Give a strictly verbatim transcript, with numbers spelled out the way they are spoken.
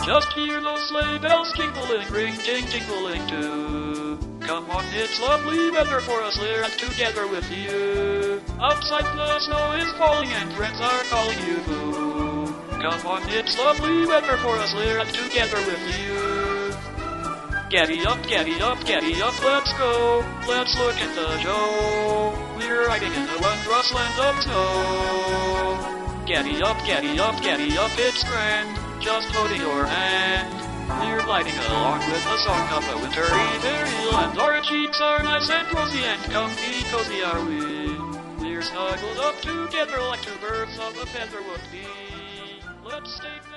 Just hear those sleigh bells jingling, ring, ting, jingling too. Come on, it's lovely weather for us here and together with you. Outside the snow is falling and friends are calling you boo. Come on, it's lovely weather for us here and together with you. Getty up, getty up, getty up, let's go. Let's look at the show. We're riding in the wondrous land of snow. Getty up, getty up, getty up, it's grand. Just holding your hand. We're gliding along with the song of a wintry fairyland. Our cheeks are nice and rosy and comfy, cozy are we. We're snuggled up together like two birds of a feather would be. Let's stay